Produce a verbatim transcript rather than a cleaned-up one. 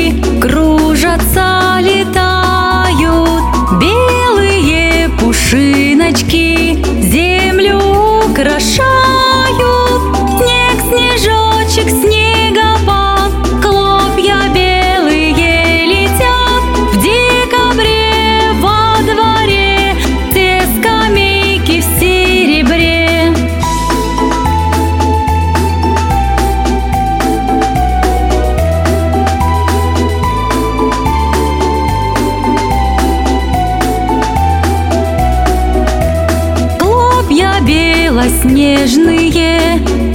кружатся, летают белые пушиночки, землю украшают. Снег, снежочек, снегопад, хлопья белые летят. В декабре во дворе все скамейки в серебре. Хлопья белоснежные